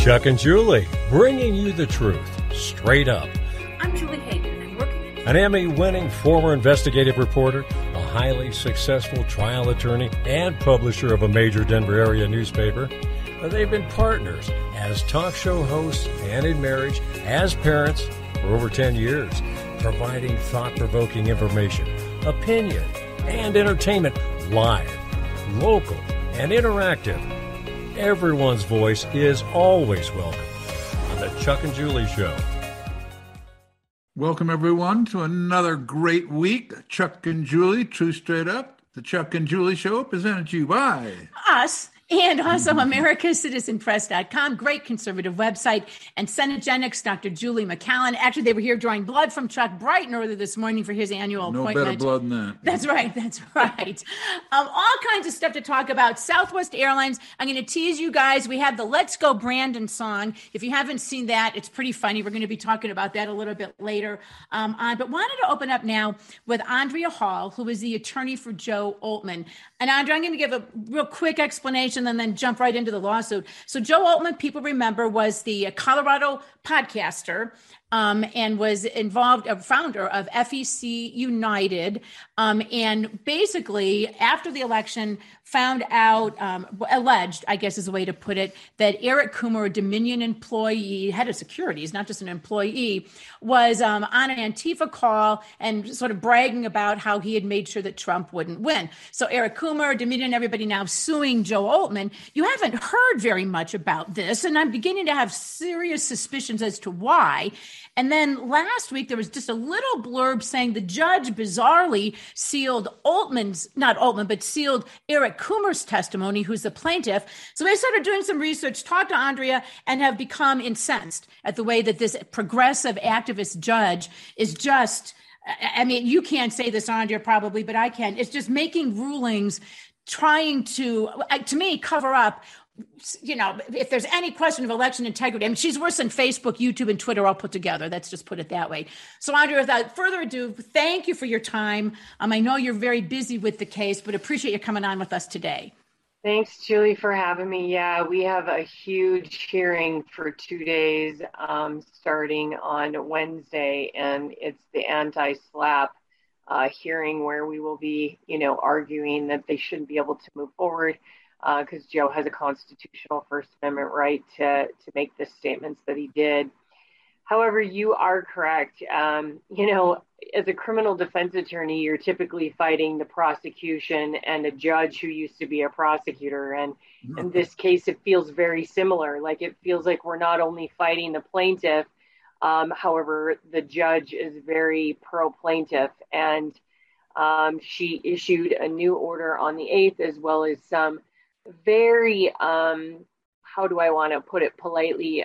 Chuck and Julie, bringing you the truth, straight up. I'm Julie Hayden, and I'm working An Emmy-winning former investigative reporter, a highly successful trial attorney, and publisher of a major Denver area newspaper. They've been partners as talk show hosts and in marriage, as parents for over 10 years, providing thought-provoking information, opinion, and entertainment live, local, and interactive. Everyone's voice is always welcome on the Chuck and Julie Show. Welcome, everyone, to another great week. Chuck and Julie, True Straight Up, the Chuck and Julie Show, presented to you by us. And also AmericaCitizenPress.com, great conservative website, and Senegenics, Dr. Julie McCallan. Actually, they were here drawing blood from Chuck bright and early this morning for his annual appointment. No better blood than that. That's right. All kinds of stuff to talk about. Southwest Airlines, I'm going to tease you guys. We have the Let's Go Brandon song. If you haven't seen that, it's pretty funny. We're going to be talking about that a little bit later but wanted to open up now with Andrea Hall, who is the attorney for Joe Oltmann. And Andrea, I'm going to give a real quick explanation and then jump right into the lawsuit. So Joe Oltmann, people remember, was the Colorado podcaster and was involved, a founder of FEC United. And basically, after the election, found out, alleged, I guess is a way to put it, that Eric Coomer, a Dominion employee, head of securities, not just an employee, was on an Antifa call and sort of bragging about how he had made sure that Trump wouldn't win. So Eric Coomer, Dominion, everybody now suing Joe Oltmann. You haven't heard very much about this, and I'm beginning to have serious suspicions as to why. And then last week, there was just a little blurb saying the judge bizarrely sealed sealed Eric Coomer's testimony, who's the plaintiff. So they started doing some research, talked to Andrea, and have become incensed at the way that this progressive activist judge is just, I mean, you can't say this, Andrea, probably, but I can. It's just making rulings, trying to me, cover up, you know, if there's any question of election integrity. I mean, she's worse than Facebook, YouTube, and Twitter all put together. Let's just put it that way. So, Andrea, without further ado, thank you for your time. I know you're very busy with the case, but appreciate you coming on with us today. Thanks, Julie, for having me. Yeah, we have a huge hearing for 2 days starting on Wednesday, and it's the anti-SLAPP hearing where we will be, arguing that they shouldn't be able to move forward because Joe has a constitutional First Amendment right to make the statements that he did. However, you are correct. As a criminal defense attorney, you're typically fighting the prosecution and a judge who used to be a prosecutor. And in this case, it feels very similar. Like, it feels like we're not only fighting the plaintiff, however, the judge is very pro-plaintiff. And she issued a new order on the 8th, as well as some very, how do I want to put it politely,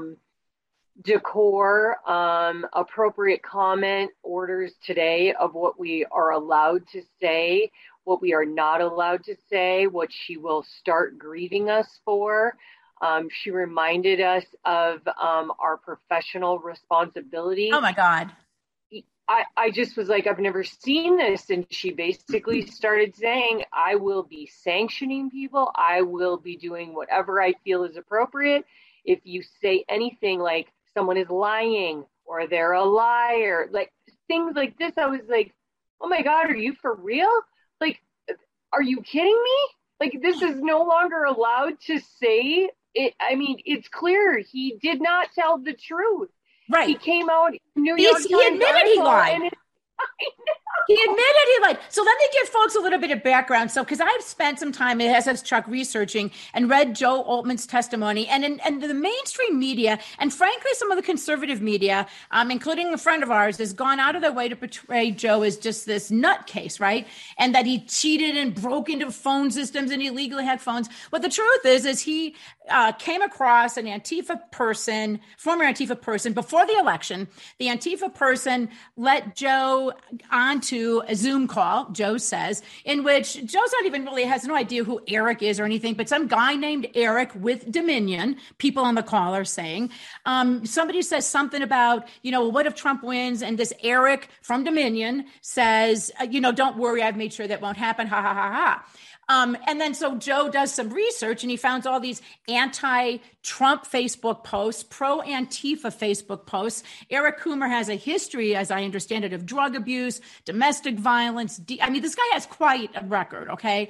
appropriate comment orders today of what we are allowed to say, what we are not allowed to say, what she will start grieving us for. She reminded us of our professional responsibility. Oh, my God. I just was like, I've never seen this. And she basically started saying, I will be sanctioning people. I will be doing whatever I feel is appropriate. If you say anything like someone is lying or they're a liar, like things like this, I was like, oh my God, are you for real? Like, are you kidding me? Like, this is no longer allowed to say it. I mean, it's clear he did not tell the truth. Right. He came out, New York Times, he admitted he lied. I know. He admitted he lied. So let me give folks a little bit of background. So, because I've spent some time, as has Chuck, researching and read Joe Oltmann's testimony, and the mainstream media, and frankly, some of the conservative media, including a friend of ours, has gone out of their way to portray Joe as just this nutcase, right? And that he cheated and broke into phone systems and illegally had phones. But the truth is he came across an Antifa person, former Antifa person, before the election. The Antifa person let Joe onto a Zoom call, Joe says, in which Joe's not even really has no idea who Eric is or anything, but some guy named Eric with Dominion, people on the call are saying, somebody says something about, what if Trump wins? And this Eric from Dominion says, don't worry, I've made sure that won't happen. Ha, ha, ha, ha. And then so Joe does some research and he found all these anti-Trump Facebook posts, pro-Antifa Facebook posts. Eric Coomer has a history, as I understand it, of drug abuse, domestic violence. This guy has quite a record, okay?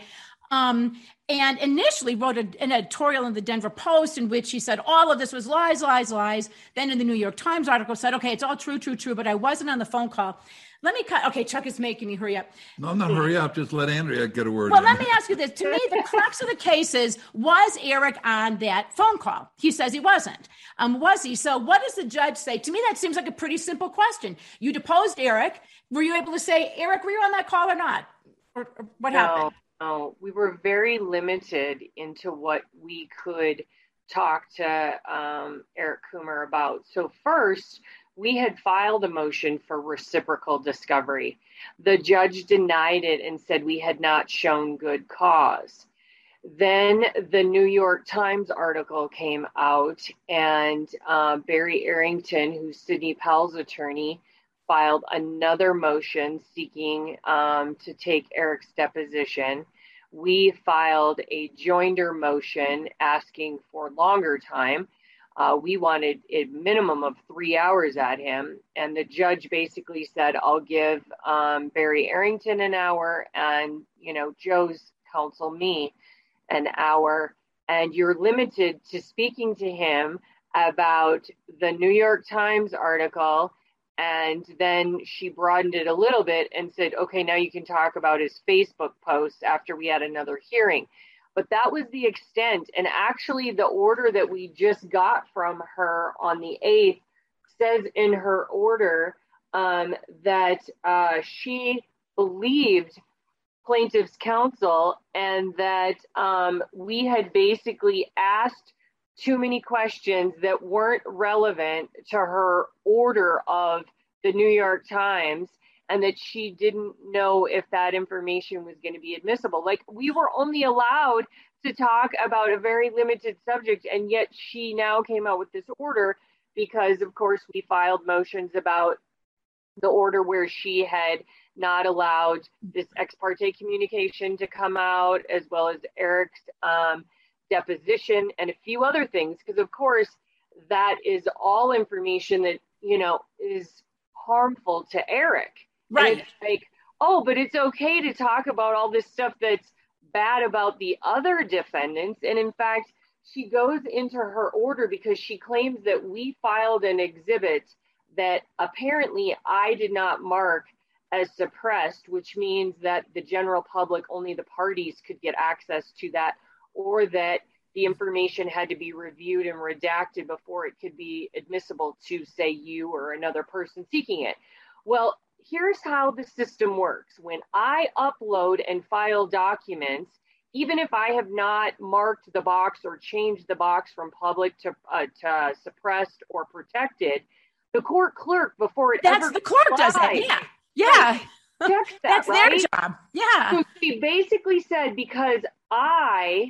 And initially wrote an editorial in the Denver Post in which he said all of this was lies, lies, lies. Then in the New York Times article said, okay, it's all true, but I wasn't on the phone call. Let me cut. Okay, Chuck is making me hurry up. No, not hurry up. Just let Andrea get a word Well, in. let me ask you this. To me, the crux of the case is, was Eric on that phone call? He says he wasn't. Was he? So what does the judge say? To me, that seems like a pretty simple question. You deposed Eric. Were you able to say, Eric, were you on that call or not? Or what happened? No, we were very limited into what we could talk to Eric Coomer about. So first, we had filed a motion for reciprocal discovery. The judge denied it and said we had not shown good cause. Then the New York Times article came out, and Barry Arrington, who's Sidney Powell's attorney, filed another motion seeking to take Eric's deposition. We filed a joinder motion asking for longer time. We wanted a minimum of 3 hours at him. And the judge basically said, I'll give Barry Arrington an hour and, Joe's counsel, me, an hour. And you're limited to speaking to him about the New York Times article. And then she broadened it a little bit and said, okay, now you can talk about his Facebook posts after we had another hearing. But that was the extent. And actually, the order that we just got from her on the 8th says in her order that she believed plaintiff's counsel and that we had basically asked too many questions that weren't relevant to her order of the New York Times, and that she didn't know if that information was going to be admissible. Like, we were only allowed to talk about a very limited subject, and yet she now came out with this order because, of course, we filed motions about the order where she had not allowed this ex parte communication to come out, as well as Eric's deposition and a few other things, because of course that is all information that is harmful to Eric. Right. And it's like, oh, but it's okay to talk about all this stuff that's bad about the other defendants. And in fact, she goes into her order because she claims that we filed an exhibit that apparently I did not mark as suppressed, which means that the general public, only the parties could get access to that, or that the information had to be reviewed and redacted before it could be admissible to, say, you or another person seeking it. Well, here's how the system works. When I upload and file documents, even if I have not marked the box or changed the box from public to suppressed or protected, the court clerk, before it That's ever the clerk does that. Yeah. Checks that, That's right? their job. Yeah. So she basically said, because I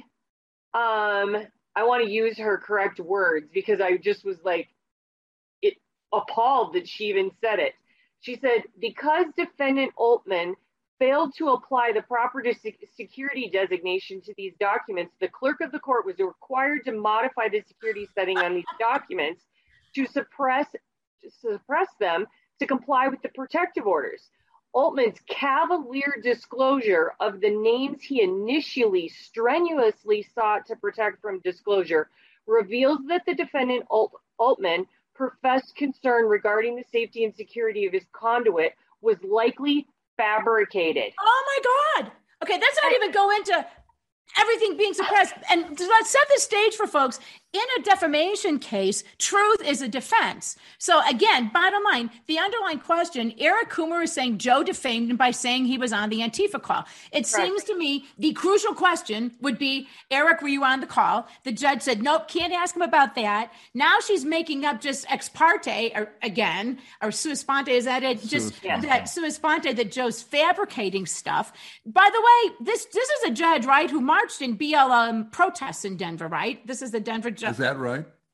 want to use her correct words because I just was like, it appalled that she even said it. She said, because defendant Altman failed to apply the proper security designation to these documents, the clerk of the court was required to modify the security setting on these documents to suppress them to comply with the protective orders. Altman's cavalier disclosure of the names he initially strenuously sought to protect from disclosure reveals that the defendant Altman professed concern regarding the safety and security of his conduit was likely fabricated. Oh my God. Okay, let's not even go into everything being suppressed. And let's set the stage for folks. In a defamation case, truth is a defense. So again, bottom line, the underlying question, Eric Coomer is saying Joe defamed him by saying he was on the Antifa call. It seems to me the crucial question would be, Eric, were you on the call? The judge said, nope, can't ask him about that. Now she's making up just ex parte or sua sponte, is that it? Just that sua sponte that Joe's fabricating stuff. By the way, this is a judge, right, who marched in BLM protests in Denver, right? This is the Denver judge. Is that right?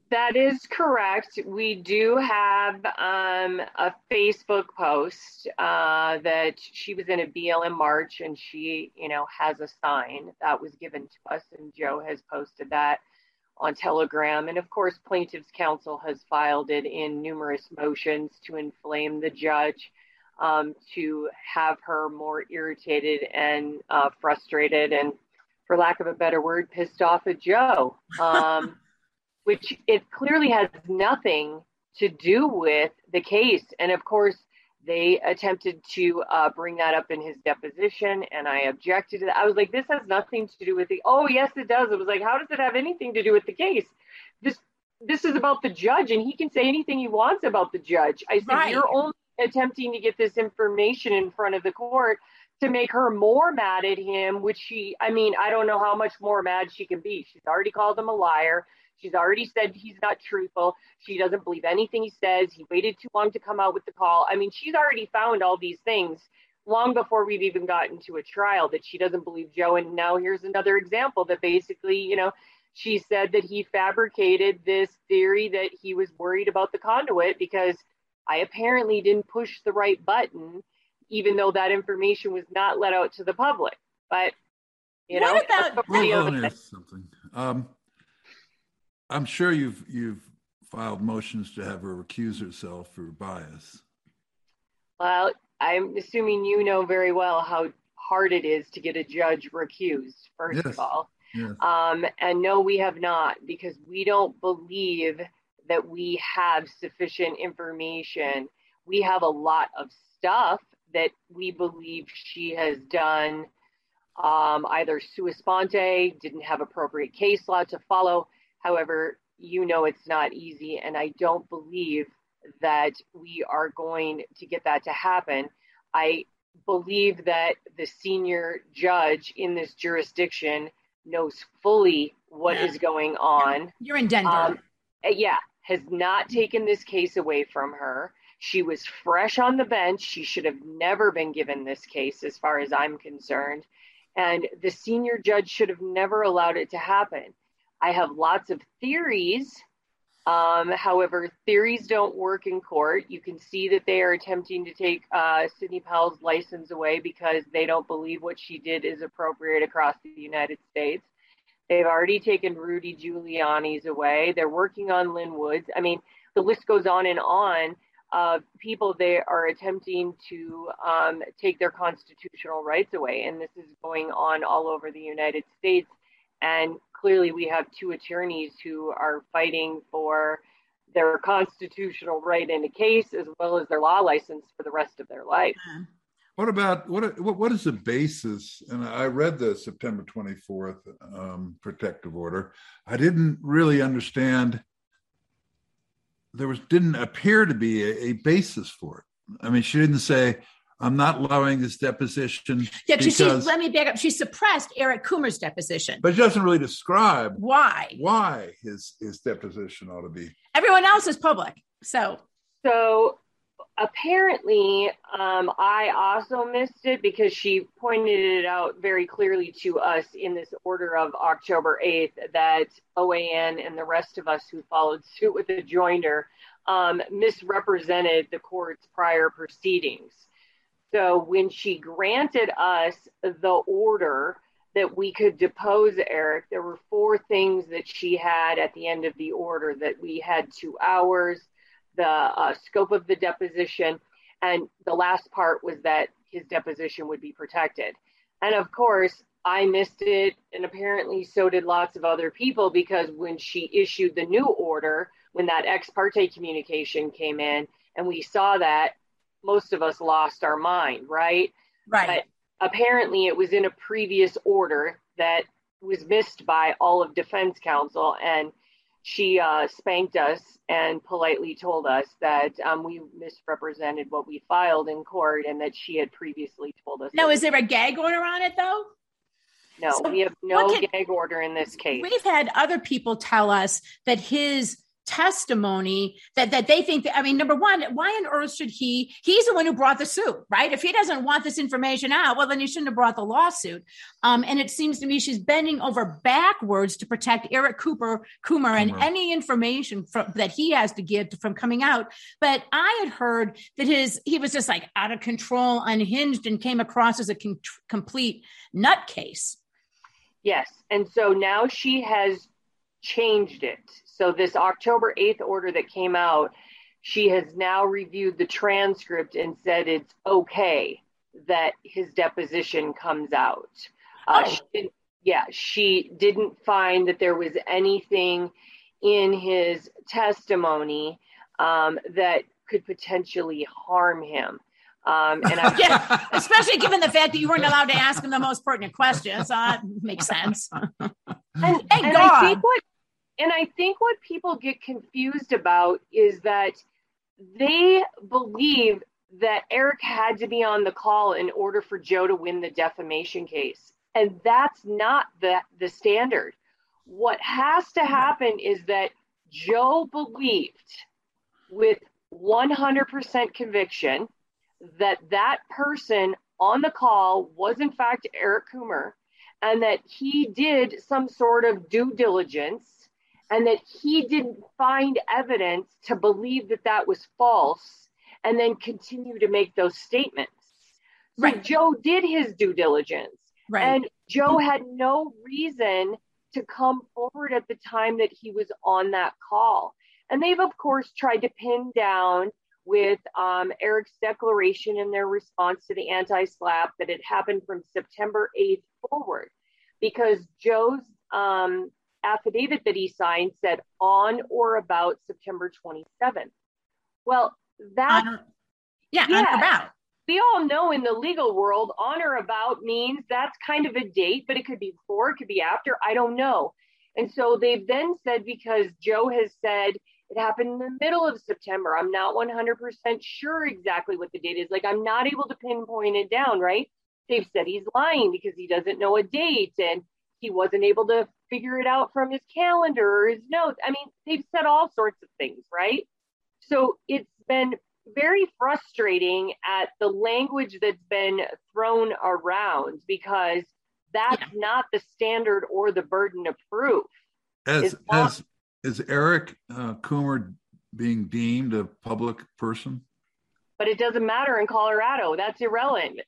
That is correct. We do have a Facebook post that she was in a BLM march, and she, has a sign that was given to us, and Joe has posted that on Telegram. And of course, plaintiff's counsel has filed it in numerous motions to inflame the judge, to have her more irritated and frustrated, and, for lack of a better word, pissed off at Joe. Which it clearly has nothing to do with the case. And of course, they attempted to bring that up in his deposition, and I objected to that. I was like, this has nothing to do with oh, yes, it does. It was like, how does it have anything to do with the case? This is about the judge, and he can say anything he wants about the judge. I said, right. You're only attempting to get this information in front of the court to make her more mad at him, which I don't know how much more mad she can be. She's already called him a liar. She's already said he's not truthful. She doesn't believe anything he says. He waited too long to come out with the call. She's already found all these things long before we've even gotten to a trial, that she doesn't believe Joe. And now here's another example that basically, she said that he fabricated this theory that he was worried about the conduit because I apparently didn't push the right button, even though that information was not let out to the public. But, what about something? I'm sure you've filed motions to have her recuse herself for bias. Well, I'm assuming you know very well how hard it is to get a judge recused, first of all. Yes. And no, we have not, because we don't believe that we have sufficient information. We have a lot of stuff that we believe she has done, either sua sponte, didn't have appropriate case law to follow. However, it's not easy, and I don't believe that we are going to get that to happen. I believe that the senior judge in this jurisdiction knows fully what is going on. You're in Denver. Has not taken this case away from her. She was fresh on the bench. She should have never been given this case, as far as I'm concerned. And the senior judge should have never allowed it to happen. I have lots of theories. However, theories don't work in court. You can see that they are attempting to take Sidney Powell's license away because they don't believe what she did is appropriate across the United States. They've already taken Rudy Giuliani's away. They're working on Lynn Woods. The list goes on and on of people they are attempting to take their constitutional rights away. And this is going on all over the United States. And clearly we have two attorneys who are fighting for their constitutional right in a case, as well as their law license for the rest of their life. What about, what is the basis? And I read the September 24th protective order. I didn't really understand. Didn't appear to be a basis for it. She didn't say, I'm not allowing this deposition. Yeah, let me back up. She suppressed Eric Coomer's deposition. But she doesn't really describe why his deposition ought to be. Everyone else is public. So apparently, I also missed it because she pointed it out very clearly to us in this order of October 8th that OAN and the rest of us who followed suit with the joinder misrepresented the court's prior proceedings. So when she granted us the order that we could depose Eric, there were 4 things that she had at the end of the order: that we had 2 hours, the scope of the deposition, and the last part was that his deposition would be protected. And of course, I missed it, and apparently so did lots of other people, because when she issued the new order, when that ex parte communication came in and we saw that, most of us lost our mind, right? Right. But apparently it was in a previous order that was missed by all of defense counsel, and she spanked us and politely told us that we misrepresented what we filed in court and that she had previously told us. Now, is there a gag order on it, though? No, we have no gag order in this case. We've had other people tell us that his testimony that they think that, I mean, number one, why on earth should he's the one who brought the suit, right? If he doesn't want this information out, well, then he shouldn't have brought the lawsuit. And it seems to me she's bending over backwards to protect Eric Coomer and any information that he has to give from coming out. But I had heard that he was just like out of control, unhinged, and came across as a complete nutcase. Yes. And so now she has changed it. So this October 8th order that came out, she has now reviewed the transcript and said it's okay that his deposition comes out. She didn't find that there was anything in his testimony that could potentially harm him. Especially given the fact that you weren't allowed to ask him the most pertinent questions. That makes sense. I think what people get confused about is that they believe that Eric had to be on the call in order for Joe to win the defamation case. And that's not the standard. What has to happen is that Joe believed with 100% conviction that person on the call was in fact Eric Coomer, and that he did some sort of due diligence, and that he didn't find evidence to believe that was false, and then continue to make those statements. So right. Joe did his due diligence, right. And Joe had no reason to come forward at the time that he was on that call. And they've, of course, tried to pin down with Eric's declaration in their response to the anti-SLAPP that it happened from September 8th forward, because Joe's affidavit that he signed said on or about September 27th. Well, that on or about. We all know in the legal world, on or about means that's kind of a date, but it could be before, it could be after, I don't know. And so they've then said, because Joe has said it happened in the middle of September, I'm not 100% sure exactly what the date is. Like, I'm not able to pinpoint it down, right? They've said he's lying because he doesn't know a date and he wasn't able to figure it out from his calendar or his notes. I mean, they've said all sorts of things, right? So it's been very frustrating at the language that's been thrown around, because that's not the standard or the burden of proof. Is Eric Coomer being deemed a public person? But it doesn't matter in Colorado. That's irrelevant.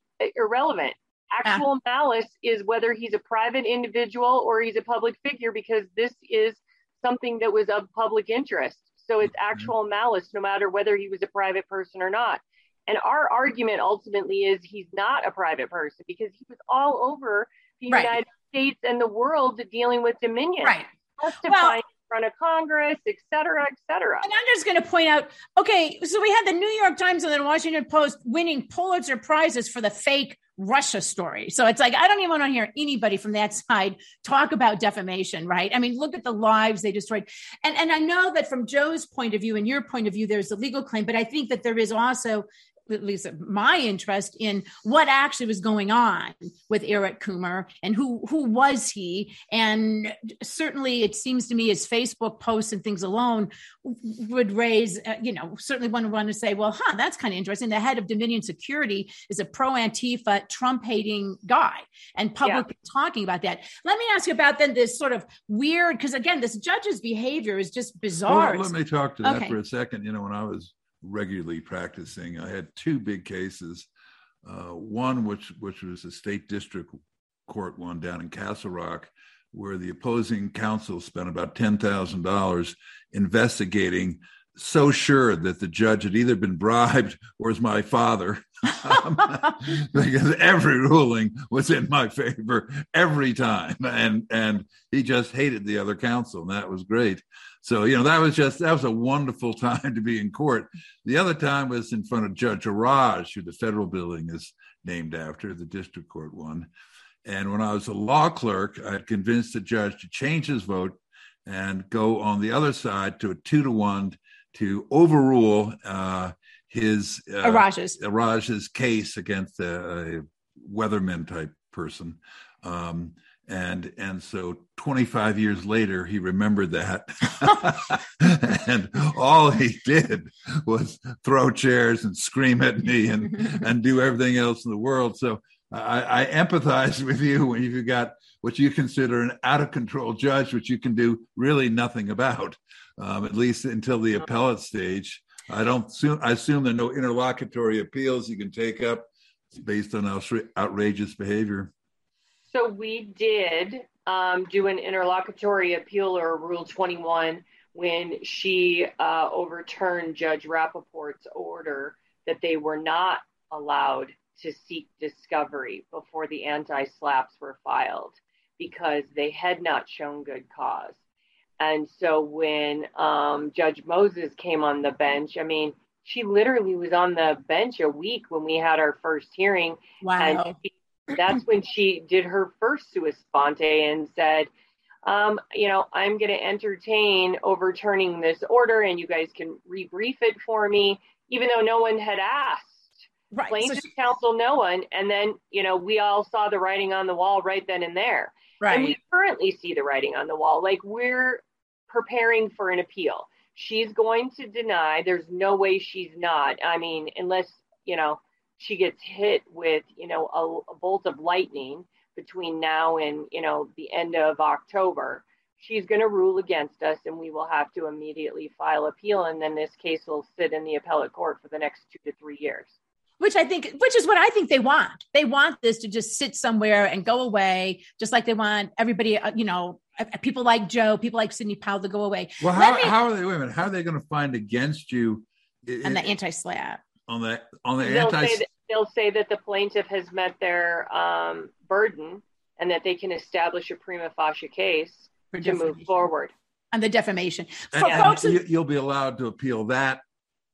Actual malice is whether he's a private individual or he's a public figure, because this is something that was of public interest. So it's actual malice, no matter whether he was a private person or not. And our argument ultimately is he's not a private person, because he was all over the United States and the world dealing with Dominion. Right. Testifying in front of Congress, et cetera, et cetera. And I'm just going to point out, okay, so we had the New York Times and the Washington Post winning Pulitzer Prizes for the fake Russia story. So it's like, I don't even want to hear anybody from that side talk about defamation, right? I mean, look at the lives they destroyed. And I know that from Joe's point of view and your point of view, there's a legal claim, but I think that there is also, at least my interest in what actually was going on with Eric Coomer and who was he. And certainly it seems to me his Facebook posts and things alone would raise, certainly one would want to say, well, that's kind of interesting. The head of Dominion Security is a pro-Antifa, Trump-hating guy, and publicly talking about that. Let me ask you about then this sort of weird, because again, this judge's behavior is just bizarre. Well, let me talk to that for a second. When I was regularly practicing, I had two big cases. One which was a state district court one down in Castle Rock, where the opposing counsel spent about $10,000 investigating, so sure that the judge had either been bribed or was my father, because every ruling was in my favor every time, and he just hated the other counsel, and that was great. So, that was a wonderful time to be in court. The other time was in front of Judge Araj, who the federal building is named after, the district court one. And when I was a law clerk, I had convinced the judge to change his vote and go on the other side to a 2-1 to overrule Araj's case against a weatherman type person. And so 25 years later, he remembered that. And all he did was throw chairs and scream at me and do everything else in the world. So I empathize with you when you've got what you consider an out of control judge, which you can do really nothing about, at least until the appellate stage. I assume there are no interlocutory appeals you can take up based on outrageous behavior. So we did do an interlocutory appeal or Rule 21 when she overturned Judge Rappaport's order that they were not allowed to seek discovery before the anti-slaps were filed because they had not shown good cause. And so when Judge Moses came on the bench, I mean, she literally was on the bench a week when we had our first hearing. Wow. And that's when she did her first sua sponte and said, I'm going to entertain overturning this order and you guys can rebrief it for me, even though no one had asked. Right. Plaintiff's counsel, no one. And then, we all saw the writing on the wall right then and there. Right. And we currently see the writing on the wall. Like, we're preparing for an appeal. She's going to deny. There's no way she's not. I mean, unless, she gets hit with, a bolt of lightning between now and, the end of October. She's going to rule against us and we will have to immediately file appeal. And then this case will sit in the appellate court for the next 2 to 3 years. Which is what I think they want. They want this to just sit somewhere and go away, just like they want everybody, people like Joe, people like Sidney Powell to go away. Well, how are they? Wait a minute. How are they going to find against you on the anti-slap? On the they'll say that the plaintiff has met their burden and that they can establish a prima facie case to move forward on the defamation. You'll be allowed to appeal that.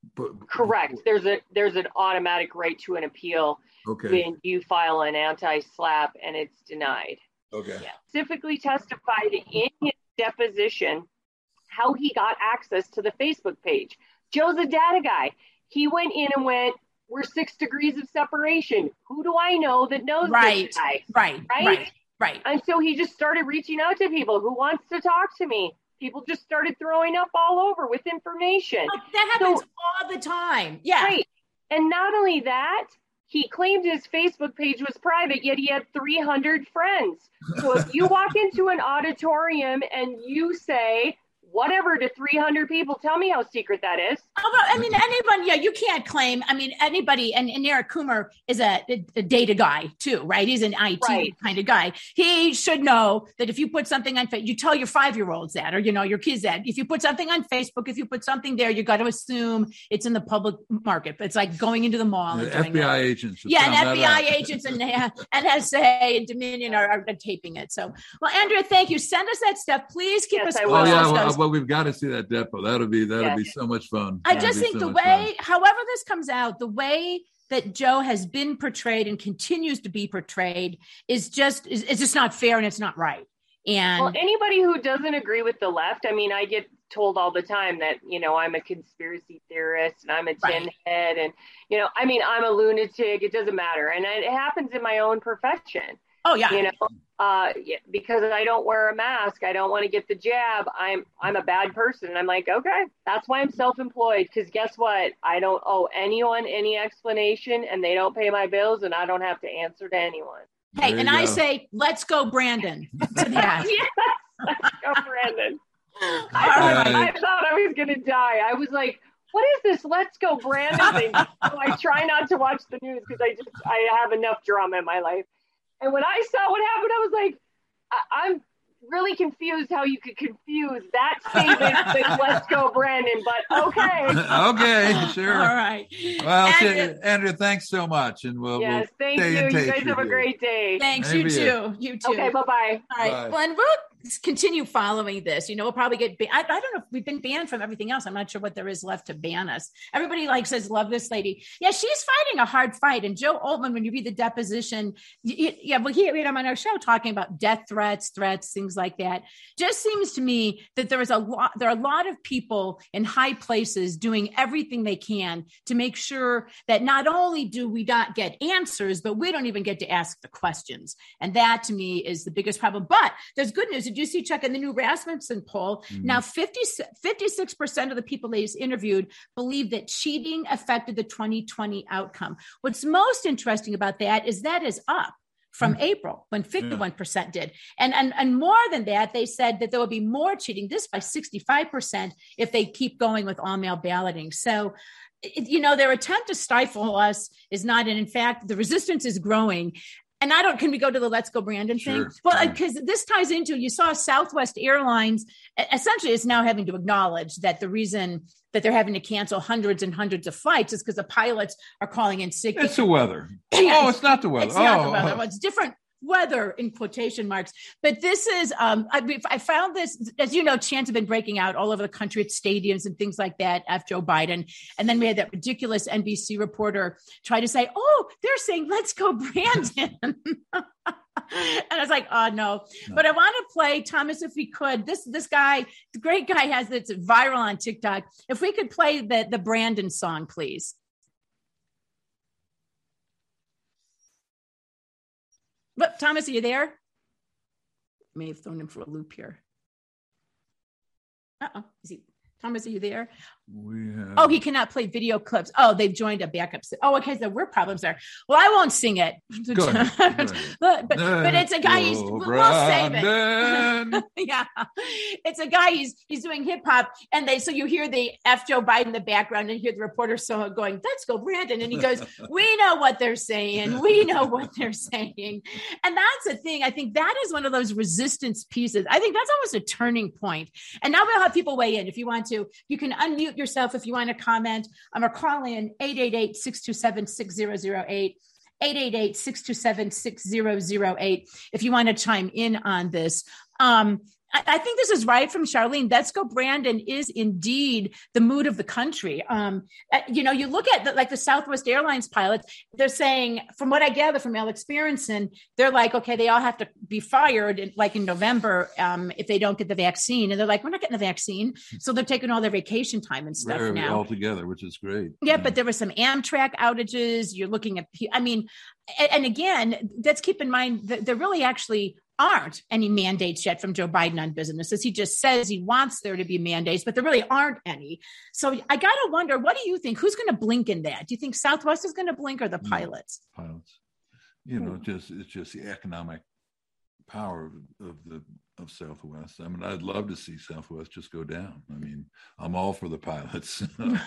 Correct. There's an automatic right to an appeal when you file an anti-slap and it's denied. Okay. Yeah. Specifically testified in his deposition how he got access to the Facebook page. Joe's a data guy. He went in and went, we're 6 degrees of separation. Who do I know that knows this guy? Right. And so he just started reaching out to people. Who wants to talk to me? People just started throwing up all over with information. That happens all the time. Yeah. Right. And not only that, he claimed his Facebook page was private, yet he had 300 friends. So if you walk into an auditorium and you say, whatever to 300 people, tell me how secret that is. I mean, anyone, you can't claim, anybody, and Eric Coomer is a data guy too, right? He's an IT kind of guy. He should know that if you put something on Facebook, you tell your 5-year-olds that, or, your kids that. If you put something on Facebook, if you put something there, you got to assume it's in the public market. It's like going into the mall. And FBI agents. Yeah, and FBI agents and NSA and Dominion are taping it. So, well, Andrea, thank you. Send us that stuff. Please keep us posted. Well, we've got to see that depot. That'll be so much fun. I just think the way, however this comes out, the way that Joe has been portrayed and continues to be portrayed is just not fair and it's not right. And well, anybody who doesn't agree with the left, I get told all the time that, I'm a conspiracy theorist and I'm a tin head and, I'm a lunatic. It doesn't matter. And it happens in my own profession. Oh, yeah. Because I don't wear a mask, I don't want to get the jab. I'm a bad person. And I'm like, okay, that's why I'm self-employed. Because guess what? I don't owe anyone any explanation, and they don't pay my bills, and I don't have to answer to anyone. Hey, and I say, let's go, Brandon. To that. Yes, let's go, Brandon. I thought I was going to die. I was like, what is this let's go, Brandon thing? So I try not to watch the news because I have enough drama in my life. And when I saw what happened, I was like, I'm really confused how you could confuse that statement with let's go, Brandon, but okay. Okay, sure. All right. Well, Andrea, thanks so much. And we'll thank you. You guys have a great day. Thanks. You too. Okay, bye-bye. All right. Bye. Well, continue following this. We'll probably get I don't know if we've been banned from everything else. I'm not sure what there is left to ban us. Everybody says, love this lady. Yeah, she's fighting a hard fight. And Joe Altman, when you read the deposition, we'll hear him on our show talking about death threats, things like that. Just seems to me that there are a lot of people in high places doing everything they can to make sure that not only do we not get answers, but we don't even get to ask the questions. And that to me is the biggest problem. But there's good news. Did you see, Chuck, in the new Rasmussen poll? Mm-hmm. Now, 56% of the people they interviewed believe that cheating affected the 2020 outcome. What's most interesting about that is up from April, when 51% did. And more than that, they said that there will be more cheating, this by 65%, if they keep going with all-mail balloting. So, their attempt to stifle us is not, and in fact, the resistance is growing. And can we go to the Let's Go Brandon thing? Sure. Well, because this ties into, you saw Southwest Airlines essentially is now having to acknowledge that the reason that they're having to cancel hundreds and hundreds of flights is because the pilots are calling in sick. It's the weather. Oh, it's not the weather. It's not the weather. Well, it's different weather in quotation marks. But this is, I found this, as you know, chants have been breaking out all over the country at stadiums and things like that after Joe Biden. And then we had that ridiculous NBC reporter try to say, oh, they're saying, let's go Brandon. And I was like, oh, no. But I want to play, Thomas, if we could, this guy, the great guy has it's viral on TikTok. If we could play the Brandon song, please. But Thomas, are you there? May have thrown him for a loop here. Thomas, are you there? Oh, he cannot play video clips. Oh, they've joined a backup. Oh, okay. So we're problems there. Well, I won't sing it. Go ahead. but it's a guy. We'll save it. Yeah, it's a guy. He's doing hip hop, and so you hear the F Joe Biden in the background, and you hear the reporter going, "Let's go, Brandon," and he goes, "We know what they're saying. We know what they're saying," and that's the thing. I think that is one of those resistance pieces. I think that's almost a turning point. And now we'll have people weigh in if you want to. You can unmute yourself if you want to comment. Or call in 888-627-6008. 888-627-6008 if you want to chime in on this. I think this is right from Charlene. Let's Go Brandon is indeed the mood of the country. You look at the Southwest Airlines pilots, they're saying, from what I gather from Alex Berenson, they're like, okay, they all have to be fired in November if they don't get the vaccine. And they're like, we're not getting the vaccine. So they're taking all their vacation time and stuff now. All together, which is great. Yeah, but there were some Amtrak outages. You're looking at, and again, let's keep in mind that there really actually aren't any mandates yet from Joe Biden on businesses. He just says he wants there to be mandates, but there really aren't any. So I got to wonder, what do you think? Who's going to blink in that? Do you think Southwest is going to blink or the pilots? Pilots. It's just the economic power of Southwest. I mean, I'd love to see Southwest just go down. I mean, I'm all for the pilots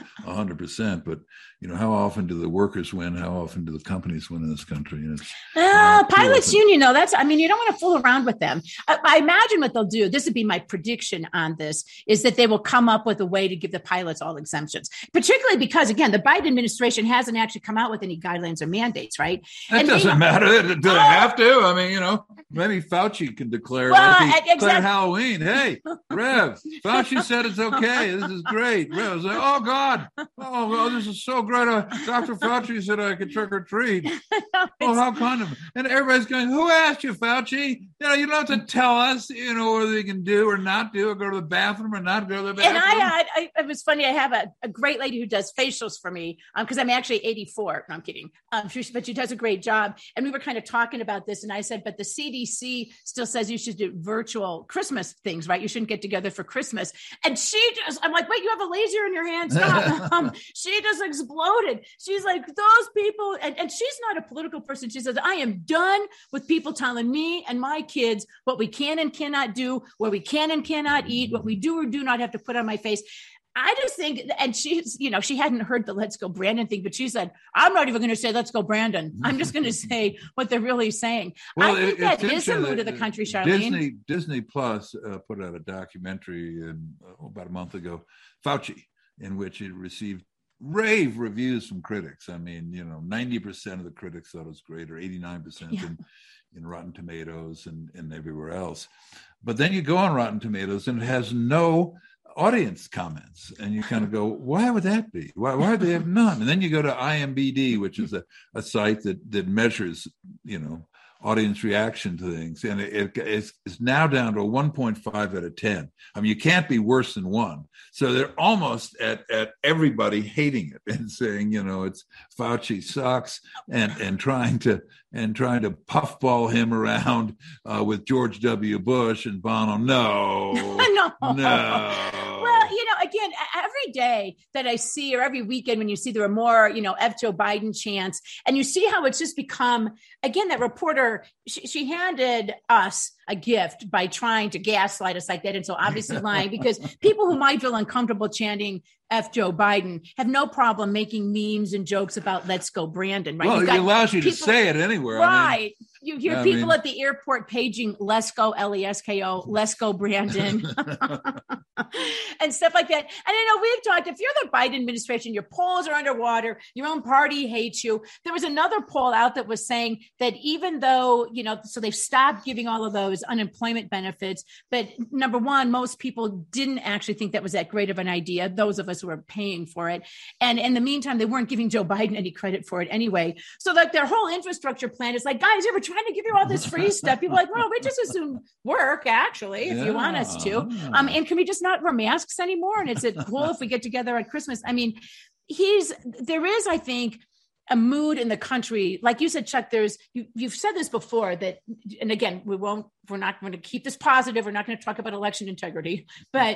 100%, but how often do the workers win? How often do the companies win in this country? And pilots union, though, you don't want to fool around with them. I imagine what they'll do, this would be my prediction on this, is that they will come up with a way to give the pilots all exemptions, particularly because, again, the Biden administration hasn't actually come out with any guidelines or mandates, right? That doesn't matter. Do they have to? I mean, maybe Fauci can declare declare Halloween. Hey, Rev, Fauci said it's okay. This is great. Rev was like, oh, God. Oh, well, this is so great. Dr. Fauci said I could trick or treat. How kind of. And everybody's going, who asked you, Fauci? You don't have to tell us, whether you can do or not do, or go to the bathroom or not go to the bathroom. And it was funny. I have a great lady who does facials for me because I'm actually 84. No, I'm kidding. But she does a great job. And we were kind of talking about this. And I said, but the CDC still says you should do virtual Christmas things, right? You shouldn't get together for Christmas. And I'm like, wait, you have a laser in your hand? Stop. She just exploded. She's like, those people, and she's not a political person. She says, I am done with people telling me and my kids what we can and cannot do, where we can and cannot eat, what we do or do not have to put on my face. I just think, and she's, she hadn't heard the Let's Go Brandon thing, but she said, I'm not even going to say Let's Go Brandon. I'm just going to say what they're really saying. Well, I think that is the mood of the country, Charlene. Disney Plus put out a documentary about a month ago, Fauci, in which it received rave reviews from critics. I mean, 90% of the critics thought it was great, or 89%. Yeah. And in Rotten Tomatoes and everywhere else. But then you go on Rotten Tomatoes and it has no audience comments, and you kind of go, why would that be? Why do they have none? And then you go to IMDb, which is a site that measures, audience reaction to things, and it's now down to a 1.5 out of 10. I mean, you can't be worse than 1. So they're almost at everybody hating it and saying, it's Fauci sucks, and trying to puffball him around with George W. Bush and Bono. No. Well, again, every day that I see, or every weekend when you see there are more, F. Joe Biden chants, and you see how it's just become, again, that reporter, she handed us a gift by trying to gaslight us like that. And so obviously lying, because people who might feel uncomfortable chanting F. Joe Biden have no problem making memes and jokes about "Let's go Brandon." Right? Well, it allows you to say it anywhere, right? You hear people at the airport paging "Let's go LESKO, let's go Brandon," and stuff like that. And I know we've talked. If you're the Biden administration, your polls are underwater. Your own party hates you. There was another poll out that was saying that even though so they've stopped giving all of those unemployment benefits, but number one, most people didn't actually think that was that great of an idea. Those of us who were paying for it. And in the meantime, they weren't giving Joe Biden any credit for it anyway. So like their whole infrastructure plan is like, guys, we're trying to give you all this free stuff. People are like, well, we just assume work, actually, if you want us to. And can we just not wear masks anymore? And is it cool if we get together at Christmas? I mean, there is, I think, a mood in the country. Like you said, Chuck, you've said this before that, and again, we're not going to keep this positive. We're not going to talk about election integrity, but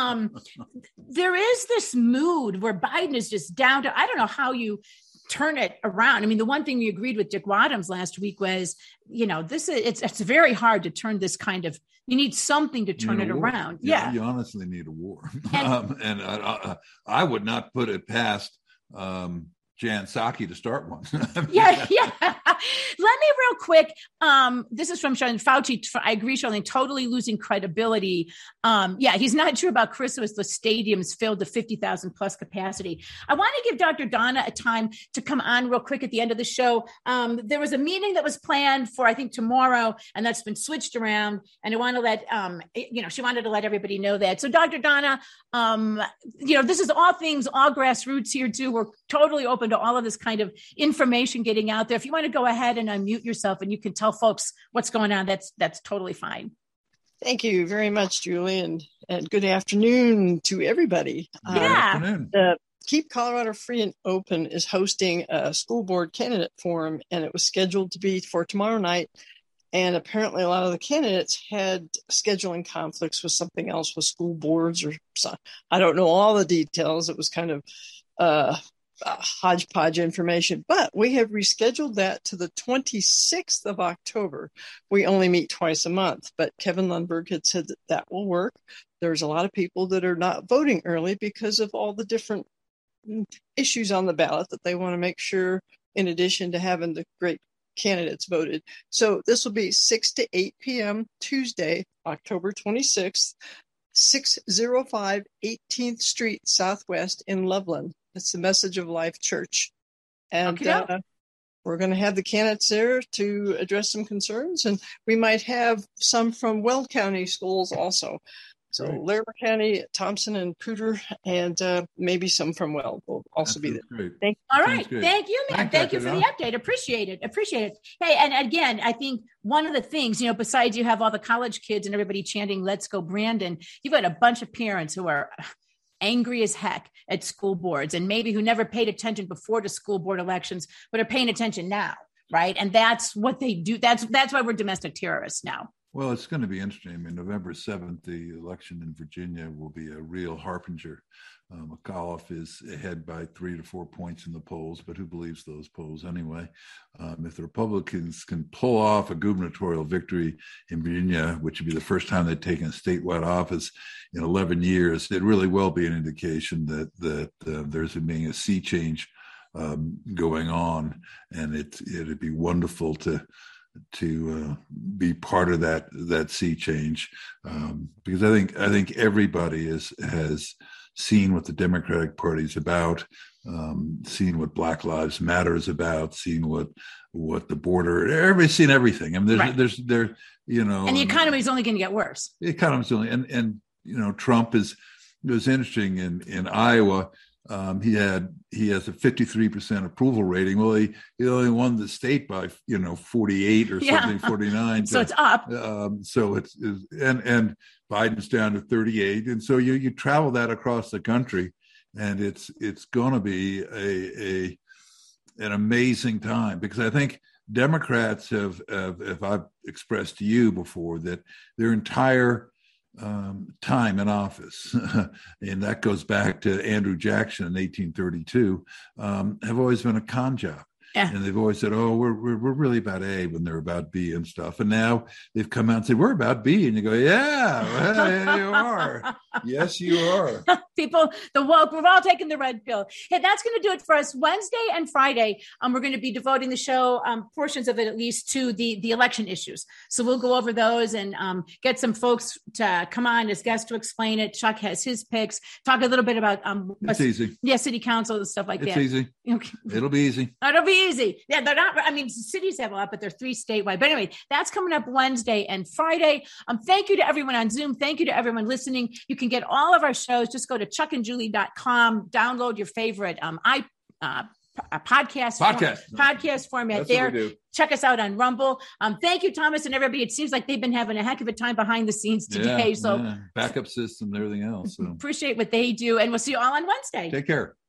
there is this mood where Biden is just down to, I don't know how you turn it around. I mean, the one thing we agreed with Dick Wadhams last week was, it's very hard to turn this kind of, you need something to turn it around. Yeah. You honestly need a war. And I would not put it past, Jan Psaki to start one. Yeah. Let me real quick. This is from Charlene Fauci. I agree, Charlene, totally losing credibility. He's not sure about Christmas. The stadium's filled to 50,000 plus capacity. I want to give Dr. Donna a time to come on real quick at the end of the show. There was a meeting that was planned for, I think, tomorrow, and that's been switched around. And I want to let, she wanted to let everybody know that. So Dr. Donna, this is all grassroots here too. We're totally open to all of this kind of information getting out there. If you want to go ahead and unmute yourself and you can tell folks what's going on, that's totally fine. Thank you very much, Julie, and good afternoon to everybody. The Keep Colorado Free and Open is hosting a school board candidate forum, and it was scheduled to be for tomorrow night. And apparently a lot of the candidates had scheduling conflicts with something else, with school boards or something. I don't know all the details. It was kind of hodgepodge information, but we have rescheduled that to the 26th of October. We only meet twice a month, but Kevin Lundberg had said that will work. There's a lot of people that are not voting early because of all the different issues on the ballot that they want to make sure, in addition to having the great candidates voted. So this will be 6 to 8 p.m. Tuesday, October 26th, 605 18th Street Southwest in Loveland. It's the Message of Life Church. And we're going to have the candidates there to address some concerns. And we might have some from Weld County schools also. So Larimer County, Thompson and Cooter, and maybe some from Weld will also be there. Great. Thank you. All right. Thank you, man. Thank you for the update. Appreciate it. Hey, and again, I think one of the things, besides you have all the college kids and everybody chanting, "Let's go Brandon," you've got a bunch of parents who are angry as heck at school boards, and maybe who never paid attention before to school board elections, but are paying attention now, right? And that's what they do. That's why we're domestic terrorists now. Well, it's going to be interesting. I mean, November 7th, the election in Virginia will be a real harbinger. McAuliffe is ahead by 3 to 4 points in the polls, but who believes those polls anyway? If the Republicans can pull off a gubernatorial victory in Virginia, which would be the first time they've taken a statewide office in 11 years, it really will be an indication that there's being a sea change going on, and it'd be wonderful to be part of that sea change, because I think everybody has seeing what the Democratic Party is about, seeing what Black Lives Matter is about, seeing what the border, everybody's seen everything. I mean, there's you know, and the economy is only going to get worse. The economy is only, and you know, Trump it was interesting in Iowa. He has a 53% approval rating. Well, he only won the state by 48 or something, 49. So it's up. So it's and Biden's down to 38, and so you travel that across the country, and it's going to be an amazing time, because I think Democrats have I've expressed to you before that their entire time in office, and that goes back to Andrew Jackson in 1832, have always been a con job. Yeah. And they've always said, "Oh, we're really about A," when they're about B and stuff. And now they've come out and said, "We're about B," and you go, "Yeah, well, you are. Yes, you are." People, the woke, we've all taken the red pill. Hey, that's going to do it for us. Wednesday and Friday, we're going to be devoting the show, portions of it at least, to the election issues. So we'll go over those and get some folks to come on as guests to explain it. Chuck has his picks. Talk a little bit about it's easy. Yeah, city council and stuff like that. It's easy. Okay. It'll be easy. It'll be easy. Yeah, they're not. I mean, cities have a lot, but they're 3 statewide. But anyway, that's coming up Wednesday and Friday. Thank you to everyone on Zoom. Thank you to everyone listening. You can get all of our shows. Just go to chuckandjulie.com. Download your favorite podcast format. That's there. Check us out on Rumble. Thank you, Thomas, and everybody. It seems like they've been having a heck of a time behind the scenes today. Backup system and everything else. So. Appreciate what they do, and we'll see you all on Wednesday. Take care.